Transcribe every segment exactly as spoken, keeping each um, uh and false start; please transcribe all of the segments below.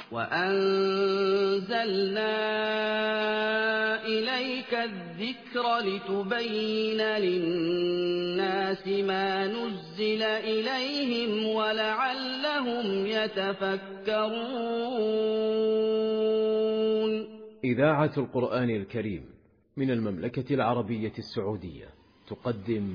وَأَنزَلْنَا إِلَيْكَ الذِّكْرَ لِتُبَيِّنَ لِلنَّاسِ مَا نُزِّلَ إِلَيْهِمْ وَلَعَلَّهُمْ يَتَفَكَّرُونَ. إذاعة القرآن الكريم من المملكة العربية السعودية تقدم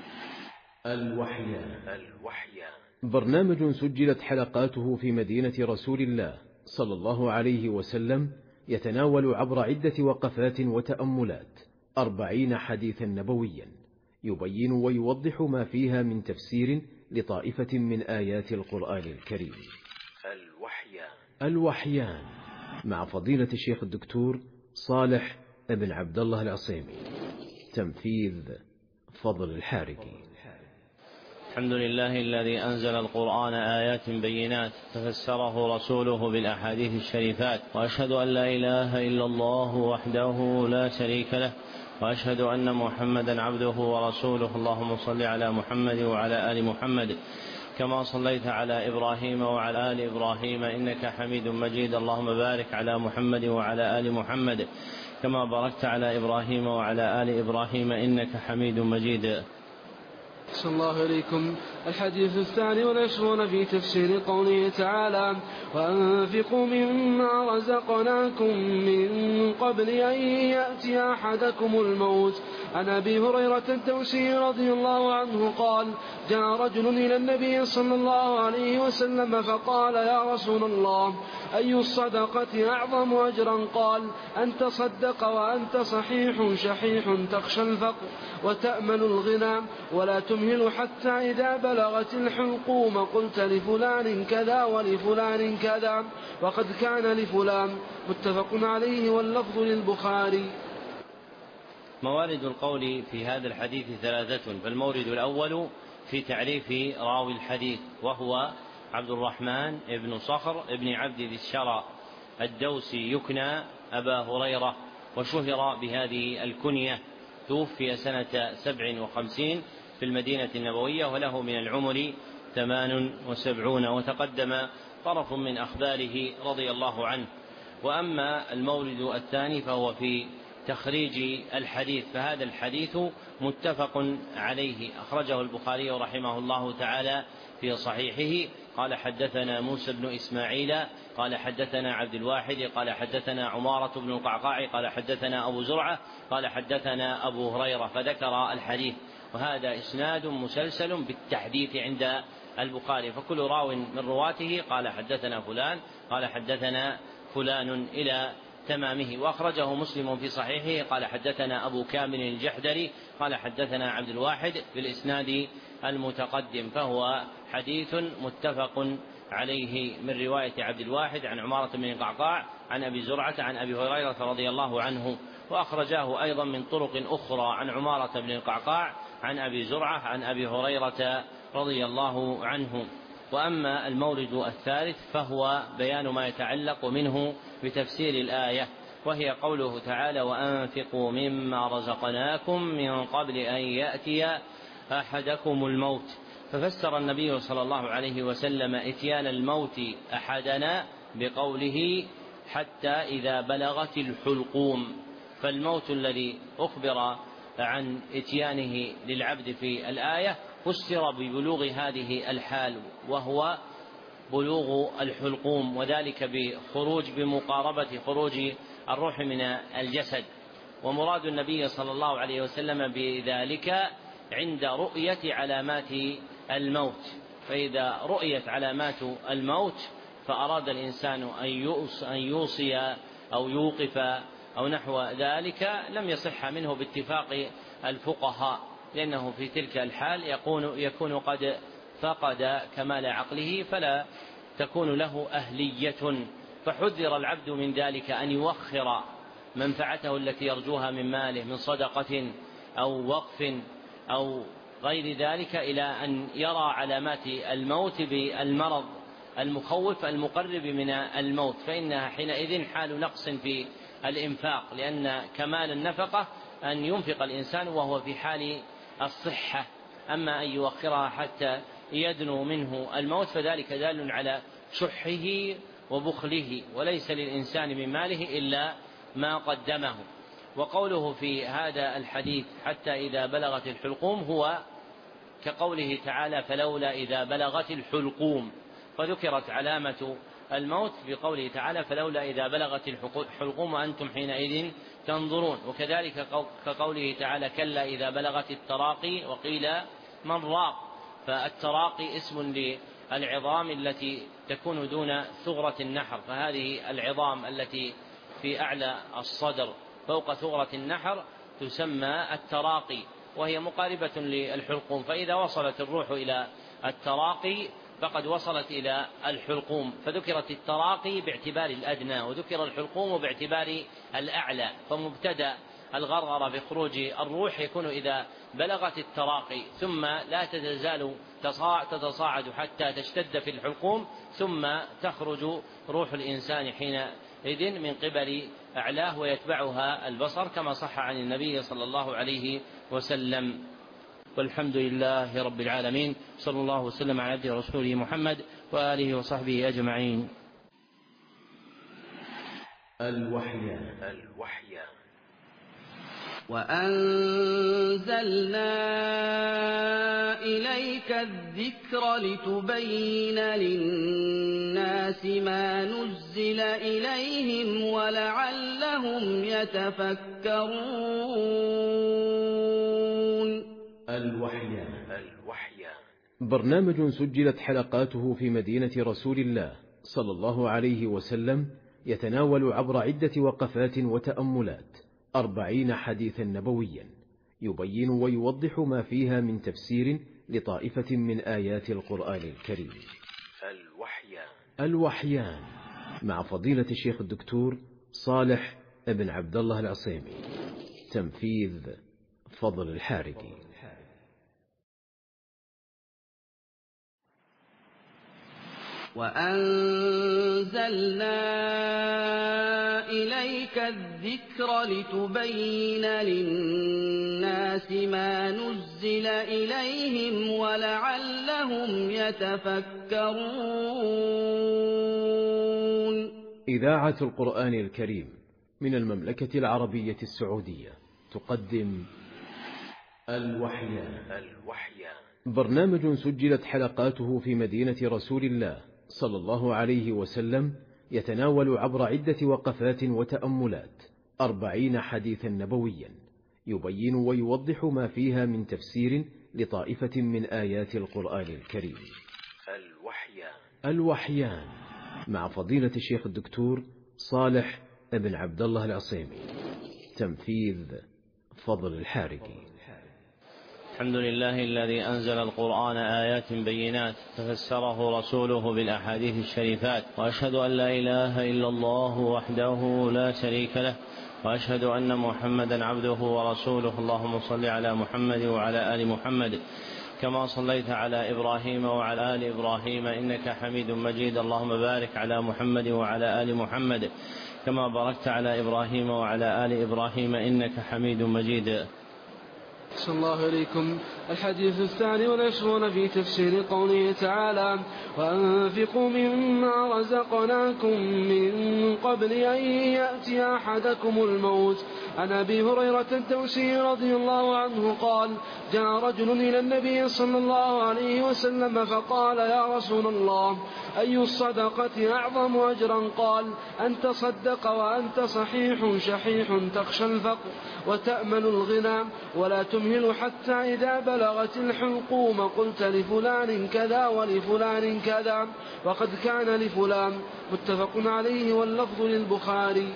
الوحيان. برنامج سجلت حلقاته في مدينة رسول الله صلى الله عليه وسلم، يتناول عبر عدة وقفات وتأملات أربعين حديثا نبويا، يبين ويوضح ما فيها من تفسير لطائفة من آيات القرآن الكريم. الوحيان الوحيان مع فضيلة الشيخ الدكتور صالح بن عبد الله العصيمي، تنفيذ فضل الحارقي. الحمد لله الذي أنزل القرآن آيات بينات ففسره رسوله بالأحاديث الشريفات، وأشهد أن لا إله إلا الله وحده لا شريك له، وأشهد أن محمدا عبده ورسوله. اللهم صل على محمد وعلى آل محمد كما صليت على إبراهيم وعلى آل إبراهيم إنك حميد مجيد. اللهم بارك على محمد وعلى آل محمد كما باركت على إبراهيم وعلى آل إبراهيم إنك حميد مجيد. صلى الله عليكم. الحديث الثاني والعشرون في تفسير قوله تعالى: وأنفقوا مما رزقناكم من قبل أن يأتي أحدكم الموت. عن أبي هريرة الدوسي رضي الله عنه قال: جاء رجل إلى النبي صلى الله عليه وسلم فقال: يا رسول الله، أي الصدقة أعظم أجرا؟ قال: أن تصدق وأنت صحيح شحيح تخشى الفقر وتأمل الغنى ولا تمهل حتى إذا بلغت الحلقوم قلت لفلان كذا ولفلان كذا وقد كان لفلان. متفق عليه واللفظ للبخاري. موارد القول في هذا الحديث ثلاثة، فالمورد الأول في تعريف راوي الحديث، وهو عبد الرحمن بن صخر بن عبد ذي الشرى الدوسي، يكنى أبا هريرة، وشهر بهذه الكنية. توفي سنة سبع وخمسين في المدينة النبوية، وله من العمر ثمان وسبعون، وتقدم طرف من أخباره رضي الله عنه. وأما المورد الثاني فهو في تخريج الحديث، فهذا الحديث متفق عليه، أخرجه البخاري رحمه الله تعالى في صحيحه. قال: حدثنا موسى بن إسماعيل قال حدثنا عبد الواحد قال حدثنا عمارة بن القعقاع قال حدثنا أبو زرعة قال حدثنا أبو هريرة، فذكر الحديث. وهذا إسناد مسلسل بالتحديث عند البخاري، فكل راو من رواته قال حدثنا فلان قال حدثنا فلان إلى تمامه. وأخرجه مسلم في صحيحه قال حدثنا أبو كامل الجحدري قال حدثنا عبد الواحد بالإسناد المتقدم، فهو حديث متفق عليه من رواية عبد الواحد عن عمارة بن القعقاع عن أبي زرعة عن أبي هريرة رضي الله عنه. وأخرجاه أيضا من طرق أخرى عن عمارة بن القعقاع عن أبي زرعة عن أبي هريرة رضي الله عنه. وأما المورد الثالث فهو بيان ما يتعلق منه بتفسير الآية، وهي قوله تعالى: وأنفقوا مما رزقناكم من قبل أن يأتي أحدكم الموت. ففسر النبي صلى الله عليه وسلم إتيان الموت أحدنا بقوله: حتى إذا بلغت الحلقوم. فالموت الذي أخبر عن إتيانه للعبد في الآية فسر ببلوغ هذه الحال، وهو بلوغ الحلقوم، وذلك بخروج بمقاربة خروج الروح من الجسد. ومراد النبي صلى الله عليه وسلم بذلك عند رؤية علامات الموت، فإذا رؤيت علامات الموت فأراد الإنسان أن يوصي أو يوقف أو نحو ذلك لم يصح منه باتفاق الفقهاء، لأنه في تلك الحال يكون, يكون قد فقد كمال عقله فلا تكون له أهلية. فحذر العبد من ذلك أن يوخر منفعته التي يرجوها من ماله من صدقة أو وقف أو غير ذلك إلى أن يرى علامات الموت بالمرض المخوف المقرب من الموت، فإنها حينئذ حال نقص في الإنفاق، لأن كمال النفقة أن ينفق الإنسان وهو في حال الصحة. أما أن يؤخرها حتى يدنو منه الموت فذلك دال على شحه وبخله، وليس للإنسان من ماله إلا ما قدمه. وقوله في هذا الحديث حتى إذا بلغت الحلقوم هو كقوله تعالى فلولا إذا بلغت الحلقوم، فذكرت علامة الموت بقوله تعالى فلولا إذا بلغت الحلقوم وأنتم حينئذ تنظرون. وكذلك كقوله تعالى كلا إذا بلغت التراقي وقيل من راق، فالتراقي اسم للعظام التي تكون دون ثغرة النحر، فهذه العظام التي في أعلى الصدر فوق ثغرة النحر تسمى التراقي، وهي مقاربة للحلقوم. فإذا وصلت الروح إلى التراقي فقد وصلت إلى الحلقوم، فذكرت التراقي باعتبار الأدنى وذكر الحلقوم باعتبار الأعلى. فمبتدأ الغرغرة بخروج الروح يكون إذا بلغت التراقي، ثم لا تزال تتصاعد حتى تشتد في الحلقوم، ثم تخرج روح الإنسان حينئذ من قبل أعلاه ويتبعها البصر كما صح عن النبي صلى الله عليه وسلم. والحمد لله رب العالمين، صلى الله وسلم على عبده ورسوله محمد وآله وصحبه أجمعين. الوحيان. الوحيان. وأنزلنا إليك الذكر لتبين للناس ما نزل إليهم ولعلهم يتفكرون. الوحيان. الوحيان برنامج سجلت حلقاته في مدينة رسول الله صلى الله عليه وسلم، يتناول عبر عدة وقفات وتأملات أربعين حديثا نبويا، يبين ويوضح ما فيها من تفسير لطائفة من آيات القرآن الكريم. الوحيان. الوحيان مع فضيلة الشيخ الدكتور صالح ابن عبد الله العصيمي، تنفيذ فضل الحارقي. وأنزلنا إليك الذكر لتبين للناس ما نزل إليهم ولعلهم يتفكرون. إذاعة القرآن الكريم من المملكة العربية السعودية تقدم الوحيان. الوحيان برنامج سجلت حلقاته في مدينة رسول الله صلى الله عليه وسلم، يتناول عبر عدة وقفات وتأملات أربعين حديثا نبويا، يبين ويوضح ما فيها من تفسير لطائفة من آيات القرآن الكريم. الوحيان. الوحيان مع فضيلة الشيخ الدكتور صالح ابن عبد الله العصيمي، تنفيذ فضل الحارقي. الحمد لله الذي أنزل القرآن آيات بينات ففسره رسوله بالأحاديث الشريفات، وأشهد أن لا إله إلا الله وحده لا شريك له، وأشهد أن محمدا عبده ورسوله. اللهم صل على محمد وعلى آل محمد كما صليت على إبراهيم وعلى آل إبراهيم إنك حميد مجيد. اللهم بارك على محمد وعلى آل محمد كما باركت على إبراهيم وعلى آل إبراهيم إنك حميد مجيد. صلى الله عليكم. الحديث الثاني والعشرون في تفسير قوله تعالى وأنفقوا مما رزقناكم من قبل أن يأتي أحدكم الموت. عن أبي هريرة الدوسي رضي الله عنه قال جاء رجل إلى النبي صلى الله عليه وسلم فقال يا رسول الله أي الصدقة أعظم أجرا؟ قال أن تصدق وأنت صحيح شحيح تخشى الفقر وتأمل الغنى ولا تمهل حتى إذا بلغت الحلقوم قلت لفلان كذا ولفلان كذا وقد كان لفلان. متفق عليه واللفظ للبخاري.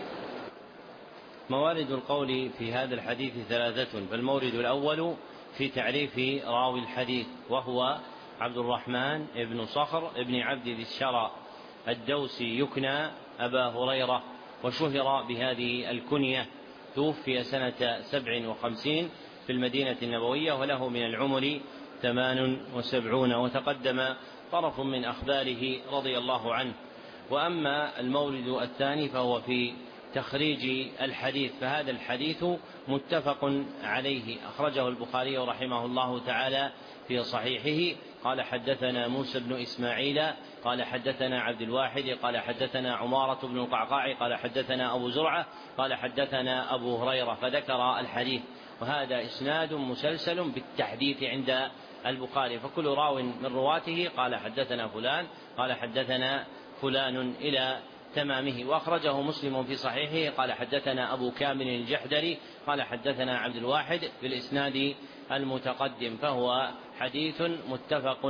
موارد القول في هذا الحديث ثلاثة، فالمورد الأول في تعريف راوي الحديث وهو عبد الرحمن ابن صخر ابن عبد ذي الشرى الدوسي يكنى أبا هريرة، وشهر بهذه الكنية. توفي سنة سبع وخمسين في المدينة النبوية وله من العمر ثمان وسبعون، وتقدم طرف من أخباره رضي الله عنه. وأما المورد الثاني فهو في تخريج الحديث، فهذا الحديث متفق عليه، أخرجه البخاري رحمه الله تعالى في صحيحه. قال حدثنا موسى بن إسماعيل قال حدثنا عبد الواحد قال حدثنا عمارة بن القعقاع قال حدثنا أبو زرعة قال حدثنا أبو هريرة، فذكر الحديث. وهذا إسناد مسلسل بالتحديث عند البخاري، فكل راو من رواته قال حدثنا فلان قال حدثنا فلان إلى تمامه. وأخرجه مسلم في صحيحه قال حدثنا أبو كامل الجحدري قال حدثنا عبد الواحد بالإسناد المتقدم، فهو حديث متفق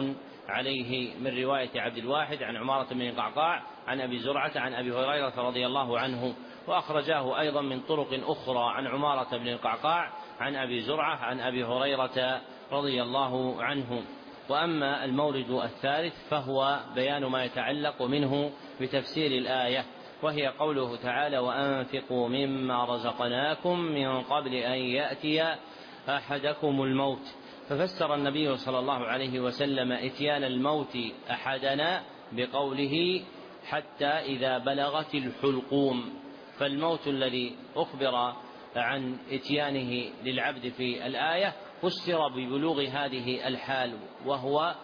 عليه من رواية عبد الواحد عن عمارة بن القعقاع عن أبي زرعة عن أبي هريرة رضي الله عنه. وأخرجاه أيضا من طرق أخرى عن عمارة بن القعقاع عن أبي زرعة عن أبي هريرة رضي الله عنه. وأما المورد الثالث فهو بيان ما يتعلق منه بتفسير الآية، وهي قوله تعالى: وأنفقوا مما رزقناكم من قبل أن يأتي أحدكم الموت. ففسر النبي صلى الله عليه وسلم إتيان الموت أحدنا بقوله: حتى إذا بلغت الحلقوم. فالموت الذي أخبر عن إتيانه للعبد في الآية فسر ببلوغ هذه الحال، وهو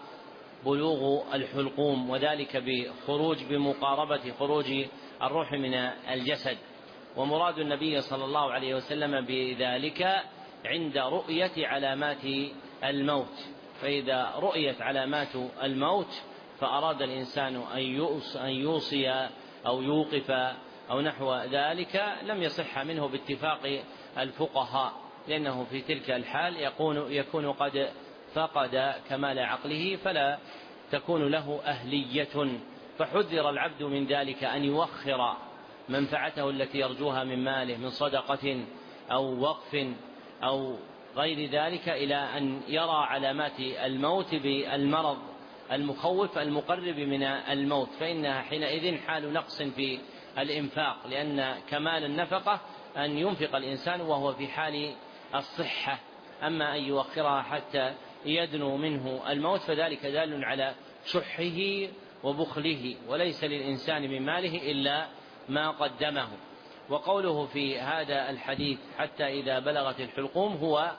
بلوغ الحلقوم، وذلك بخروج بمقاربة خروج الروح من الجسد. ومراد النبي صلى الله عليه وسلم بذلك عند رؤية علامات الموت، فإذا رؤيت علامات الموت فأراد الإنسان أن يوصي أو يوقف أو نحو ذلك لم يصح منه باتفاق الفقهاء، لأنه في تلك الحال يكون, يكون قد فقد كمال عقله فلا تكون له أهلية، فحذر العبد من ذلك أن يوخر منفعته التي يرجوها من ماله من صدقة أو وقف أو غير ذلك إلى أن يرى علامات الموت بالمرض المخوف المقرب من الموت، فإنها حينئذ حال نقص في الإنفاق، لأن كمال النفقة أن ينفق الإنسان وهو في حال الصحة، أما أن يوخرها حتى يدنو منه الموت فذلك دال على شحه وبخله، وليس للإنسان من ماله إلا ما قدمه. وقوله في هذا الحديث حتى إذا بلغت الحلقوم هو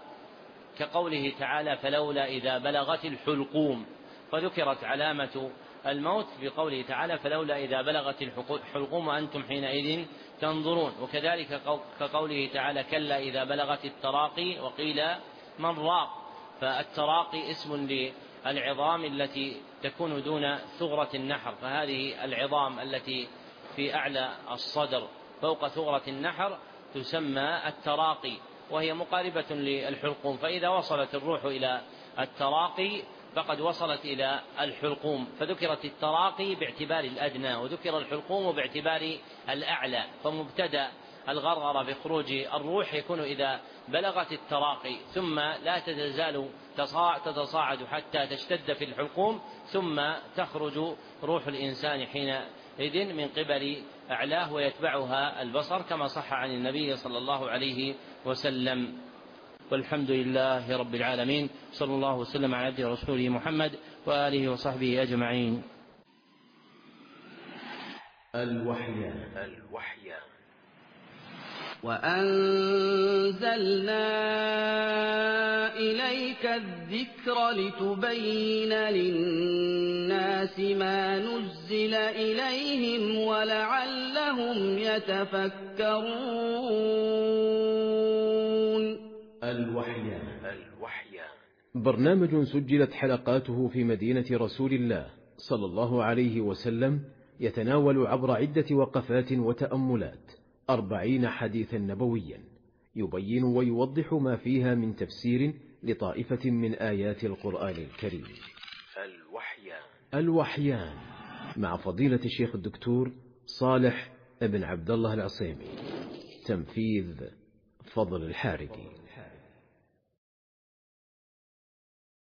كقوله تعالى: فلولا إذا بلغت الحلقوم، فذكرت علامة الموت بقوله تعالى: فلولا إذا بلغت الحلقوم وأنتم حينئذ تنظرون. وكذلك كقوله تعالى: كلا إذا بلغت التراقي، وقيل من راق. فالتراقي اسم للعظام التي تكون دون ثغرة النحر، فهذه العظام التي في أعلى الصدر فوق ثغرة النحر تسمى التراقي، وهي مقاربة للحلقوم، فإذا وصلت الروح إلى التراقي فقد وصلت إلى الحلقوم، فذكرت التراقي باعتبار الأدنى وذكر الحلقوم باعتبار الأعلى، فمبتدأ الغرغرة بخروج الروح يكون إذا بلغت التراقي، ثم لا تزال تتصاعد حتى تشتد في الحلقوم، ثم تخرج روح الإنسان حينئذ من قبل أعلاه ويتبعها البصر، كما صح عن النبي صلى الله عليه وسلم. والحمد لله رب العالمين، صلى الله وسلم على عبده ورسوله محمد وآله وصحبه أجمعين. الوحيان الوحيان وأنزلنا إليك الذكر لتبين للناس ما نزل إليهم ولعلهم يتفكرون. الوحيان الوحيان برنامج سجلت حلقاته في مدينة رسول الله صلى الله عليه وسلم، يتناول عبر عدة وقفات وتأملات أربعين حديثا نبويا، يبين ويوضح ما فيها من تفسير لطائفة من آيات القرآن الكريم. الوحيان الوحيان مع فضيلة الشيخ الدكتور صالح ابن عبد الله العصيمي، تنفيذ فضل الحارقي.